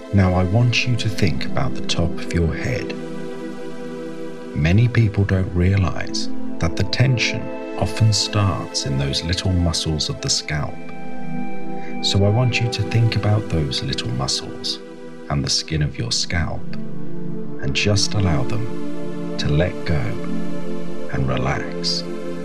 Now I want you to think about the top of your head. Many people don't realize that the tension often starts in those little muscles of the scalp. So I want you to think about those little muscles and the skin of your scalp and just allow them to let go and relax.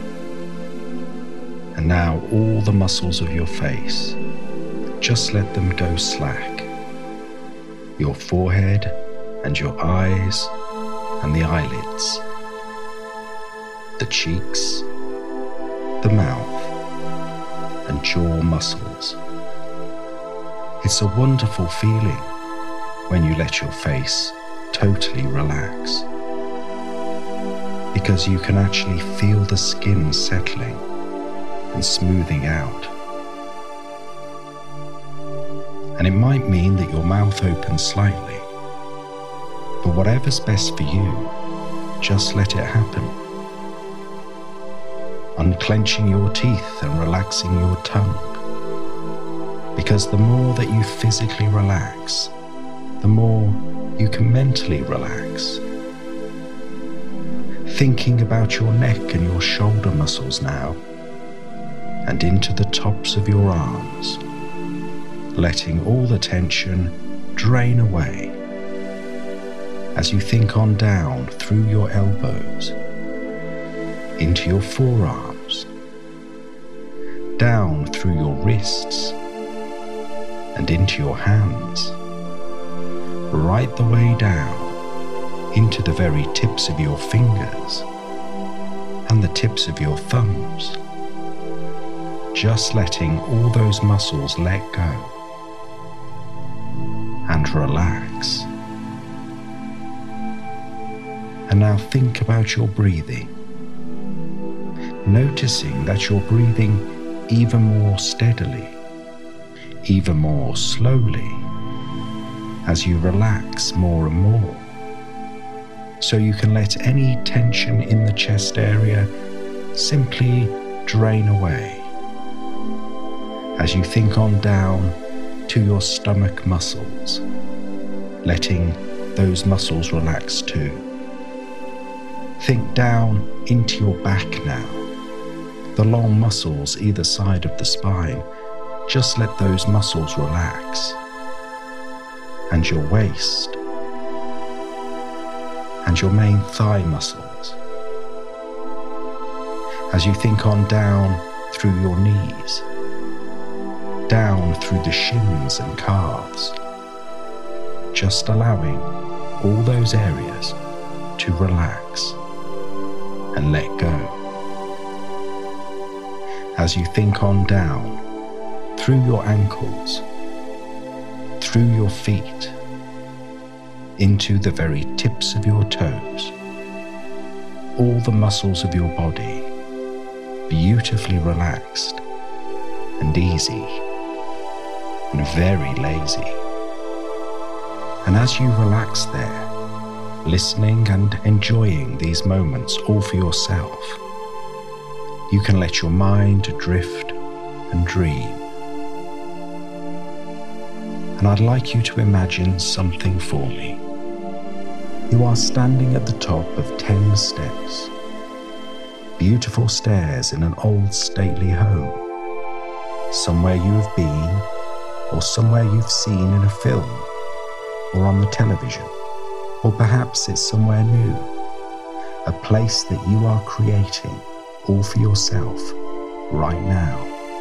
And now all the muscles of your face, just let them go slack. Your forehead and your eyes and the eyelids, the cheeks, the mouth and jaw muscles. It's a wonderful feeling when you let your face totally relax, because you can actually feel the skin settling and smoothing out. And it might mean that your mouth opens slightly, but whatever's best for you, just let it happen. Unclenching your teeth and relaxing your tongue, because the more that you physically relax, the more you can mentally relax. Thinking about your neck and your shoulder muscles now, and into the tops of your arms, letting all the tension drain away as you think on down through your elbows, into your forearms, down through your wrists, and into your hands, right the way down into the very tips of your fingers and the tips of your thumbs, just letting all those muscles let go and relax. And now think about your breathing, noticing that you're breathing even more steadily, even more slowly, as you relax more and more, so you can let any tension in the chest area simply drain away as you think on down to your stomach muscles, letting those muscles relax too. Think down into your back now, the long muscles either side of the spine, just let those muscles relax. And your waist, and your main thigh muscles, as you think on down through your knees, down through the shins and calves, just allowing all those areas to relax and let go. As you think on down through your ankles, through your feet, into the very tips of your toes, all the muscles of your body beautifully relaxed and easy and very lazy. And as you relax there, listening and enjoying these moments all for yourself, you can let your mind drift and dream. And I'd like you to imagine something for me. You are standing at the top of 10 steps, beautiful stairs in an old stately home, somewhere you have been, or somewhere you've seen in a film, or on the television, or perhaps it's somewhere new, a place that you are creating all for yourself right now.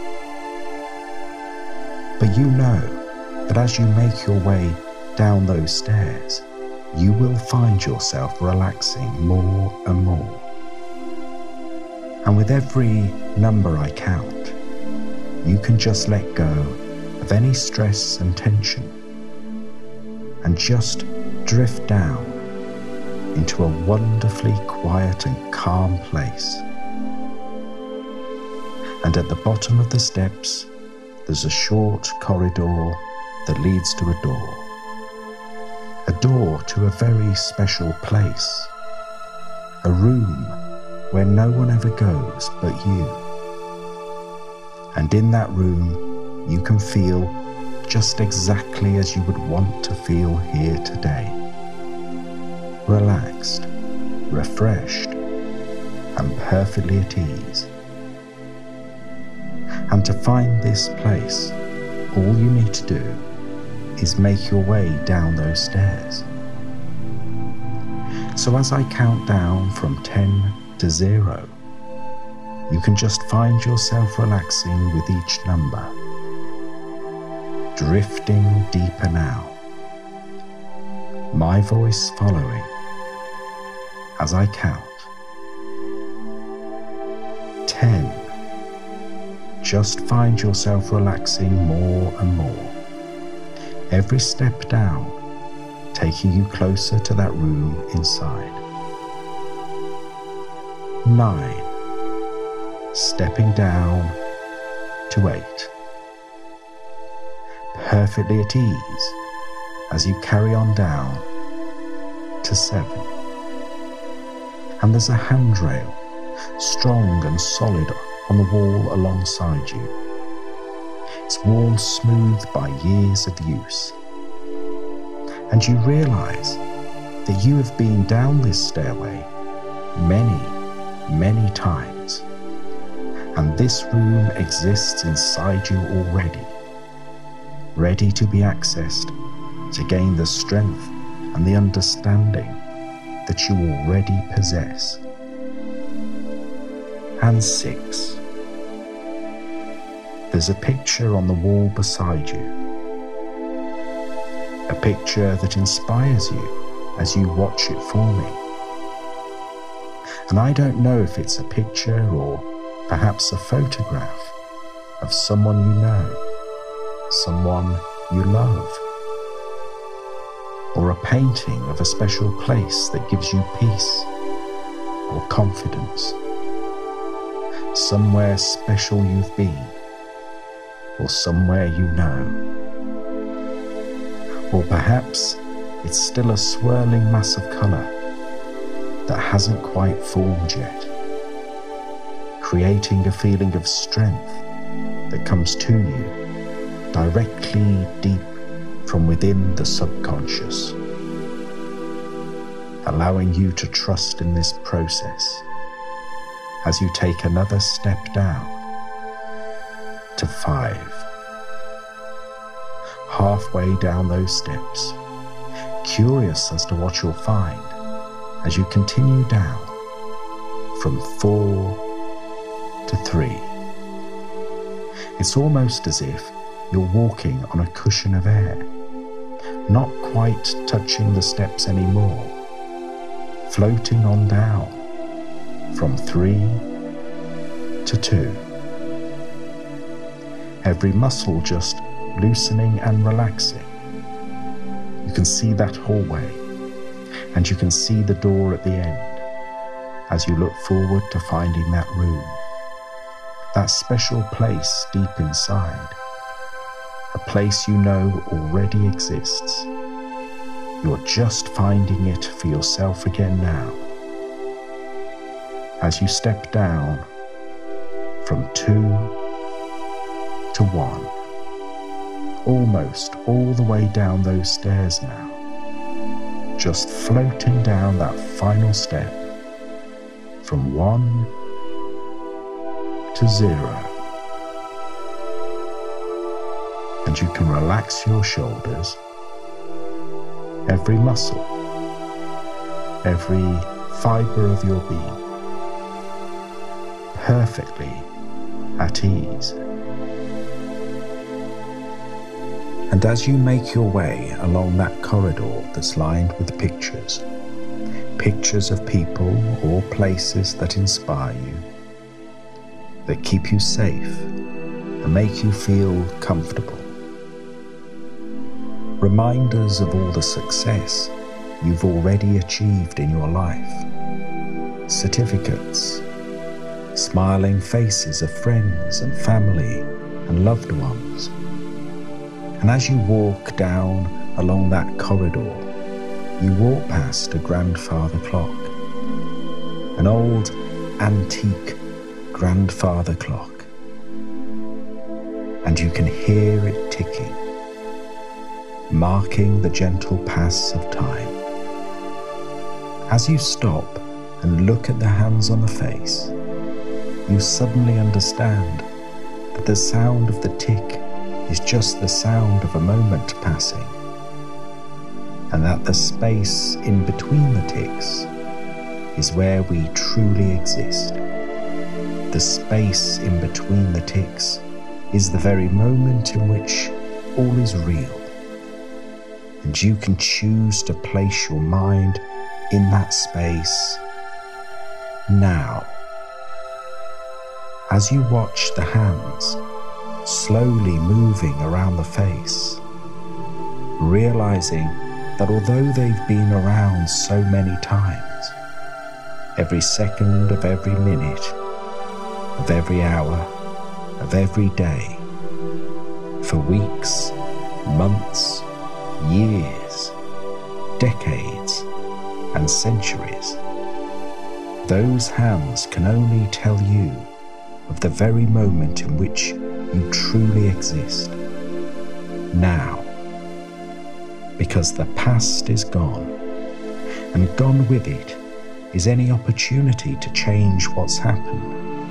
But you know that as you make your way down those stairs, you will find yourself relaxing more and more. And with every number I count, you can just let go of any stress and tension and just drift down into a wonderfully quiet and calm place. And at the bottom of the steps, there's a short corridor that leads to a door to a very special place, a room where no one ever goes but you. And in that room, you can feel just exactly as you would want to feel here today. Relaxed, refreshed, and perfectly at ease. And to find this place, all you need to do is make your way down those stairs. So as I count down from 10 to 0, you can just find yourself relaxing with each number, drifting deeper now, my voice following as I count. 10. Just find yourself relaxing more and more, every step down taking you closer to that room inside. 9. Stepping down to 8. Perfectly at ease as you carry on down to 7. And there's a handrail, strong and solid on the wall alongside you. It's worn smooth by years of use. And you realize that you have been down this stairway many, many times. And this room exists inside you already, ready to be accessed to gain the strength and the understanding that you already possess. And 6. There's a picture on the wall beside you. A picture that inspires you as you watch it forming. And I don't know if it's a picture or perhaps a photograph of someone you know, someone you love, or a painting of a special place that gives you peace or confidence, somewhere special you've been, or somewhere you know. Or perhaps it's still a swirling mass of colour that hasn't quite formed yet, creating a feeling of strength that comes to you directly deep from within the subconscious, allowing you to trust in this process as you take another step down to 5. Halfway down those steps, curious as to what you'll find as you continue down from 4 to 3. It's almost as if you're walking on a cushion of air, not quite touching the steps anymore, floating on down from 3 to 2. Every muscle just loosening and relaxing. You can see that hallway, and you can see the door at the end as you look forward to finding that room, that special place deep inside, a place you know already exists. You're just finding it for yourself again now, as you step down from 2 to 1. Almost all the way down those stairs now, just floating down that final step from 1 to 0. And you can relax your shoulders, every muscle, every fibre of your being, perfectly at ease. And as you make your way along that corridor that's lined with pictures of people or places that inspire you, that keep you safe and make you feel comfortable, reminders of all the success you've already achieved in your life, certificates, smiling faces of friends and family and loved ones. And as you walk down along that corridor, you walk past a grandfather clock, an old antique grandfather clock, and you can hear it ticking marking the gentle pass of time. As you stop and look at the hands on the face, you suddenly understand that the sound of the tick is just the sound of a moment passing, and that the space in between the ticks is where we truly exist. The space in between the ticks is the very moment in which all is real, and you can choose to place your mind in that space now. As you watch the hands slowly moving around the face, realizing that although they've been around so many times, every second of every minute, of every hour, of every day, for weeks, months, years, decades, and centuries, those hands can only tell you of the very moment in which you truly exist, now. Because the past is gone, and gone with it is any opportunity to change what's happened.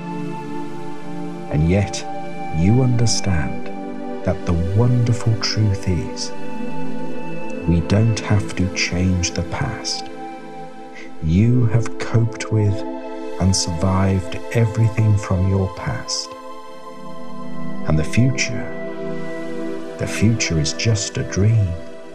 And yet, you understand that the wonderful truth is, we don't have to change the past. You have coped with and survived everything from your past. And the future is just a dream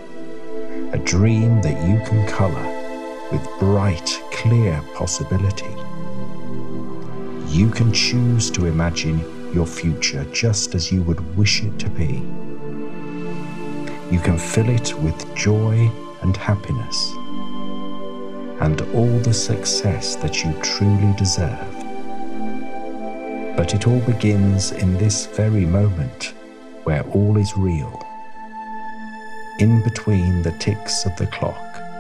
that you can colour with bright, clear possibility. You can choose to imagine your future just as you would wish it to be. You can fill it with joy and happiness, and all the success that you truly deserve. But it all begins in this very moment where all is real, in between the ticks of the clock.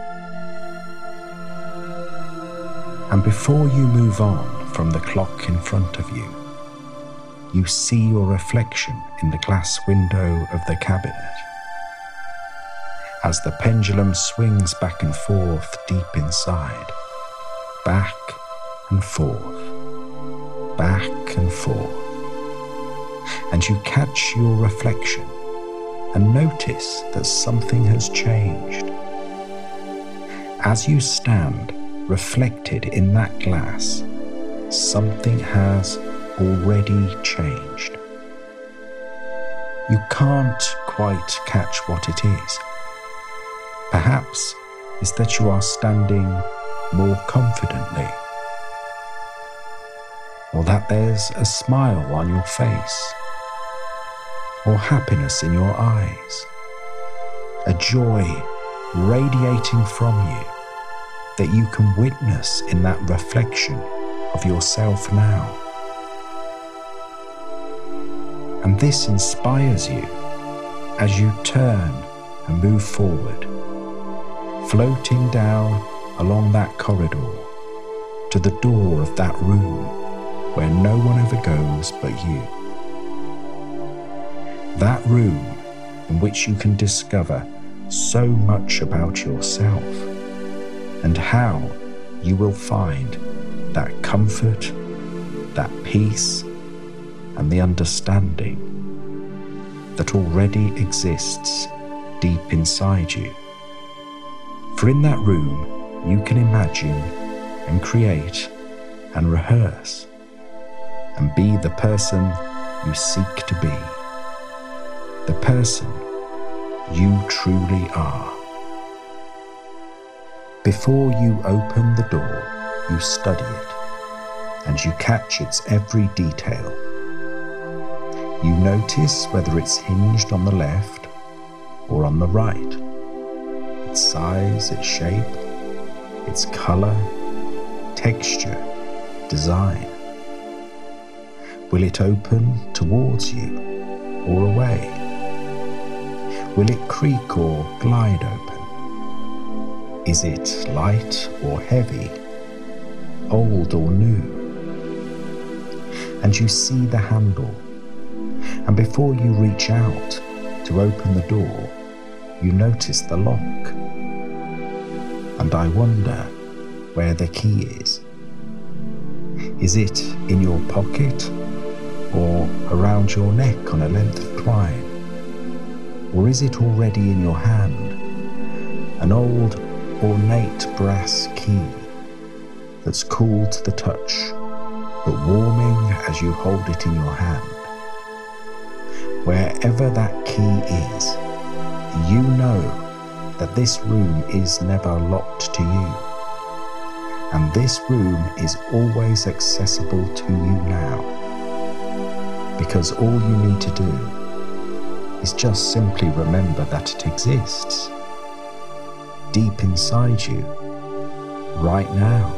And before you move on from the clock in front of you, you see your reflection in the glass window of the cabinet. As the pendulum swings back and forth deep inside, back and forth, back and forth, and you catch your reflection and notice that something has changed. As you stand reflected in that glass, something has already changed. You can't quite catch what it is. Perhaps it's that you are standing more confidently, or that there's a smile on your face, or happiness in your eyes, a joy radiating from you that you can witness in that reflection of yourself now. And this inspires you as you turn and move forward, floating down along that corridor to the door of that room where no one ever goes but you. That room in which you can discover so much about yourself, and how you will find that comfort, that peace, and the understanding that already exists deep inside you. For in that room you can imagine and create and rehearse and be the person you seek to be, the person you truly are. Before you open the door, you study it, and you catch its every detail. You notice whether it's hinged on the left or on the right, its size, its shape, its colour, texture, design. Will it open towards you or away? Will it creak or glide open? Is it light or heavy, old or new? And you see the handle, and before you reach out to open the door, you notice the lock. And I wonder where the key is. Is it in your pocket or around your neck on a length of twine? Or is it already in your hand, an old ornate brass key that's cool to the touch, but warming as you hold it in your hand? Wherever that key is, you know that this room is never locked to you, and this room is always accessible to you now, because all you need to do is just simply remember that it exists deep inside you right now.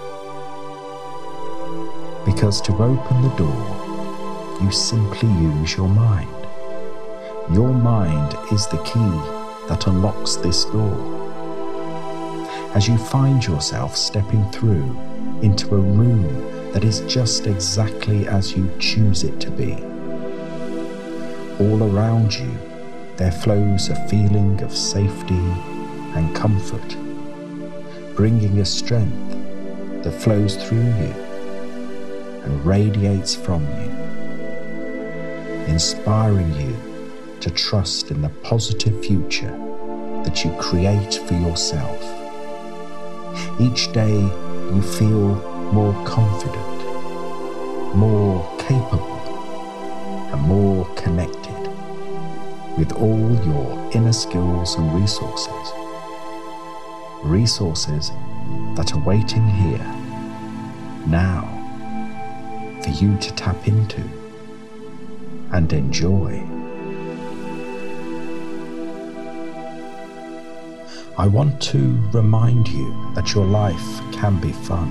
Because to open the door, you simply use your mind. Your mind is the key that unlocks this door. As you find yourself stepping through into a room that is just exactly as you choose it to be, all around you there flows a feeling of safety and comfort, bringing a strength that flows through you and radiates from you, inspiring you to trust in the positive future that you create for yourself. Each day you feel more confident, more capable, and more connected with all your inner skills and resources. Resources that are waiting here, now, for you to tap into and enjoy. I want to remind you that your life can be fun.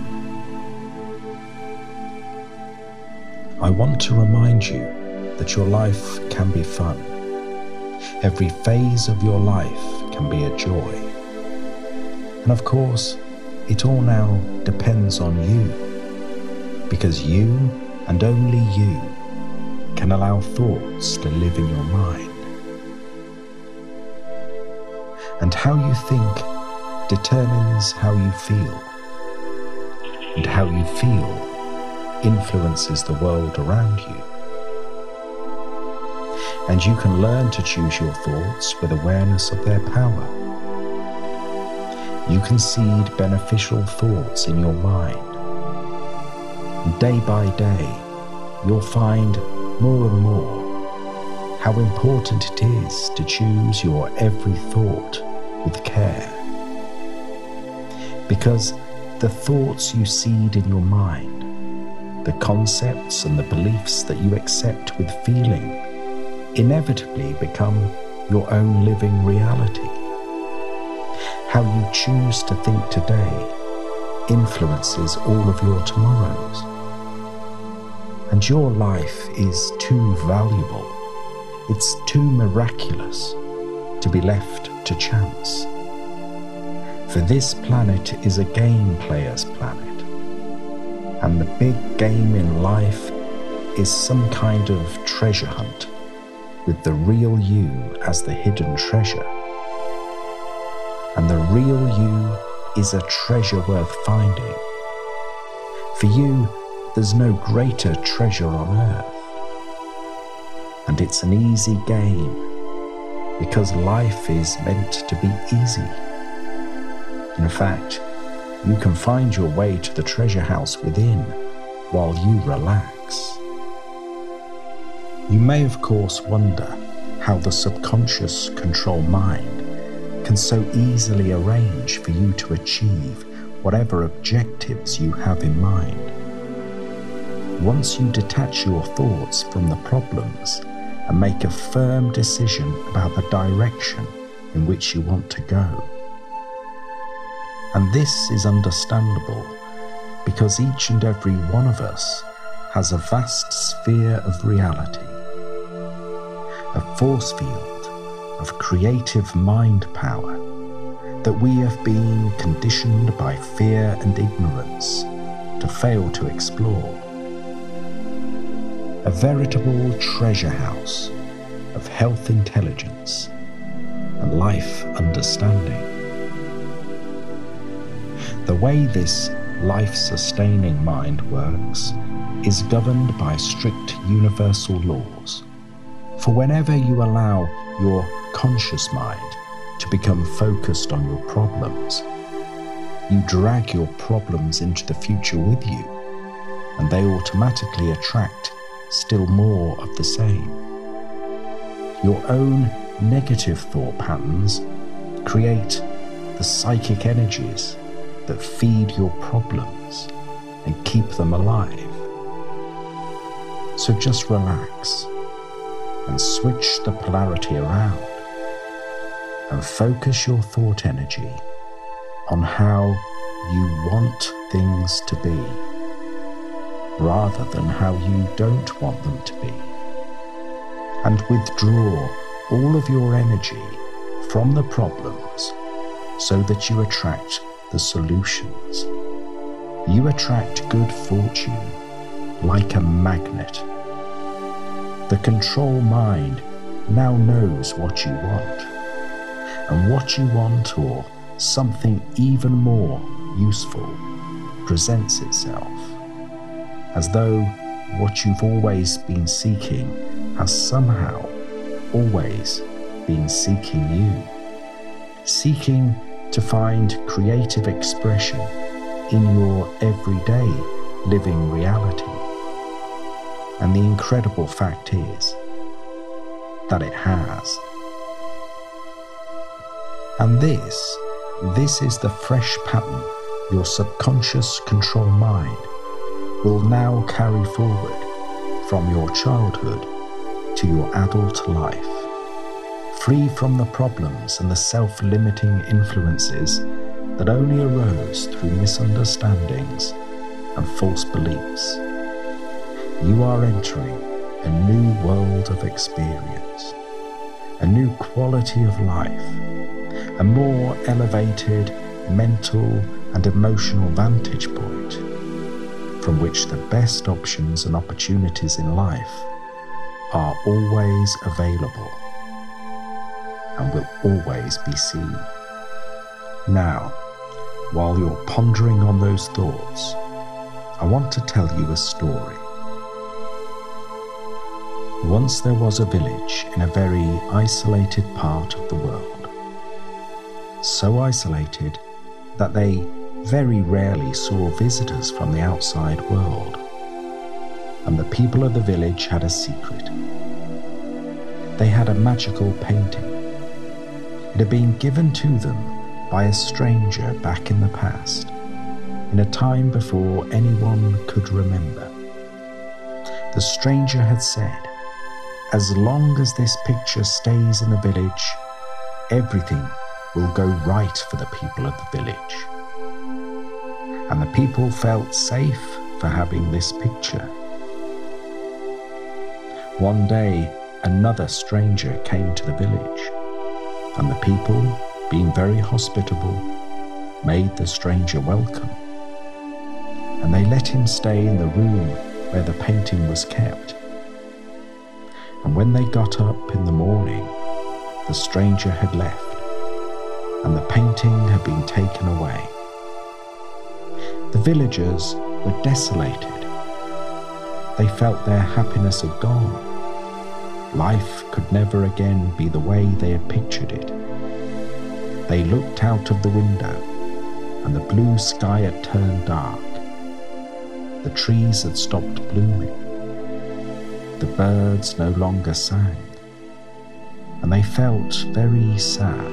I want to remind you that your life can be fun. Every phase of your life can be a joy. And of course, it all now depends on you, because you and only you can allow thoughts to live in your mind. And how you think determines how you feel, and how you feel influences the world around you. And you can learn to choose your thoughts with awareness of their power. You can seed beneficial thoughts in your mind. And day by day, you'll find more and more how important it is to choose your every thought with care. Because the thoughts you seed in your mind, the concepts and the beliefs that you accept with feeling, inevitably become your own living reality. How you choose to think today influences all of your tomorrows. And your life is too valuable, it's too miraculous to be left to chance. For this planet is a game player's planet, and the big game in life is some kind of treasure hunt, with the real you as the hidden treasure. And the real you is a treasure worth finding. For you, there's no greater treasure on earth. And it's an easy game, because life is meant to be easy. In fact, you can find your way to the treasure house within while you relax. You may of course wonder how the subconscious control mind can so easily arrange for you to achieve whatever objectives you have in mind. Once you detach your thoughts from the problems and make a firm decision about the direction in which you want to go. And this is understandable because each and every one of us has a vast sphere of reality, a force field of creative mind power that we have been conditioned by fear and ignorance to fail to explore. A veritable treasure house of health intelligence, and life understanding. The way this life-sustaining mind works is governed by strict universal laws. For whenever you allow your conscious mind to become focused on your problems, you drag your problems into the future with you, and they automatically attract still more of the same. Your own negative thought patterns create the psychic energies that feed your problems and keep them alive. So just relax and switch the polarity around and focus your thought energy on how you want things to be, rather than how you don't want them to be. And withdraw all of your energy from the problems so that you attract the solutions. You attract good fortune like a magnet. The control mind now knows what you want, and what you want, or something even more useful, presents itself, as though what you've always been seeking has somehow always been seeking you, seeking to find creative expression in your everyday living reality. And the incredible fact is that it has. And this is the fresh pattern your subconscious control mind will now carry forward from your childhood to your adult life, free from the problems and the self-limiting influences that only arose through misunderstandings and false beliefs. You are entering a new world of experience, a new quality of life, a more elevated mental and emotional vantage point from which the best options and opportunities in life are always available and will always be seen. Now, while you're pondering on those thoughts, I want to tell you a story. Once there was a village in a very isolated part of the world, so isolated that they very rarely saw visitors from the outside world, and the people of the village had a secret. They had a magical painting. It had been given to them by a stranger back in the past, in a time before anyone could remember. The stranger had said, "As long as this picture stays in the village, everything will go right for the people of the village." And the people felt safe for having this picture. One day, another stranger came to the village, and the people, being very hospitable, made the stranger welcome. And they let him stay in the room where the painting was kept. And when they got up in the morning, the stranger had left, and the painting had been taken away. The villagers were desolated. They felt their happiness had gone. Life could never again be the way they had pictured it. They looked out of the window, and the blue sky had turned dark. The trees had stopped blooming. The birds no longer sang, and they felt very sad.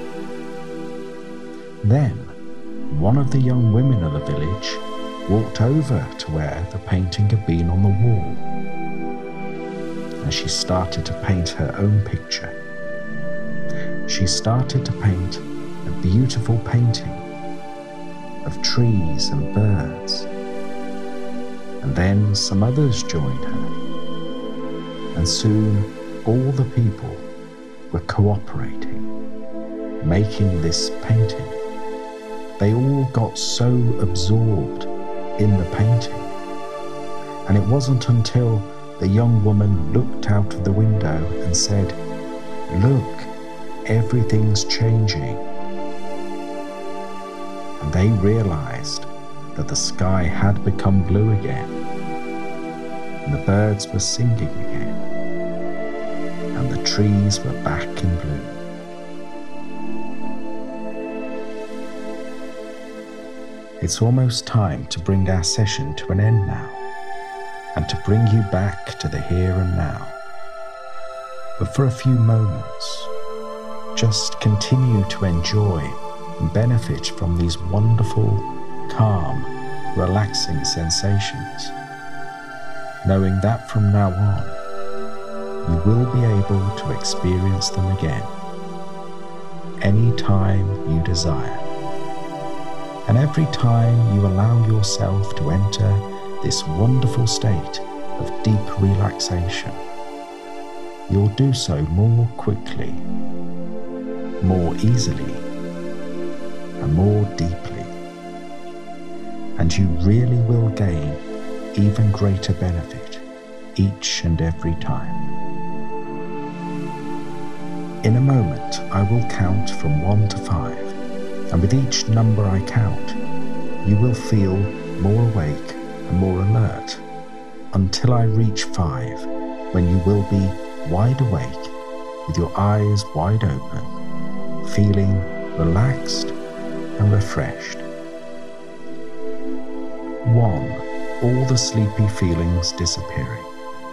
Then, one of the young women of the village walked over to where the painting had been on the wall, and she started to paint her own picture. She started to paint a beautiful painting of trees and birds, and then some others joined her, and soon all the people were cooperating, making this painting. They all got so absorbed in the painting, and it wasn't until the young woman looked out of the window and said, "Look, everything's changing. And they realized that the sky had become blue again, and the birds were singing again, and the trees were back in bloom. It's almost time to bring our session to an end now, and to bring you back to the here and now. But for a few moments, just continue to enjoy and benefit from these wonderful, calm, relaxing sensations, knowing that from now on, you will be able to experience them again, anytime you desire. And every time you allow yourself to enter this wonderful state of deep relaxation, you'll do so more quickly, more easily, and more deeply. And you really will gain even greater benefit each and every time. In a moment, I will count from 1 to 5, and with each number I count, you will feel more awake and more alert until I reach 5, when you will be wide awake with your eyes wide open, feeling relaxed and refreshed. 1. All the sleepy feelings disappearing.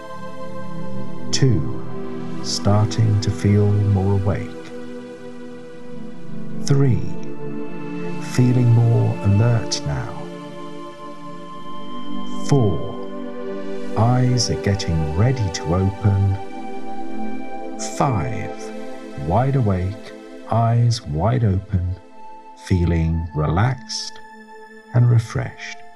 2. Starting to feel more awake. 3. Feeling more alert now. 4. Eyes are getting ready to open. 5. Wide awake, eyes wide open, feeling relaxed and refreshed.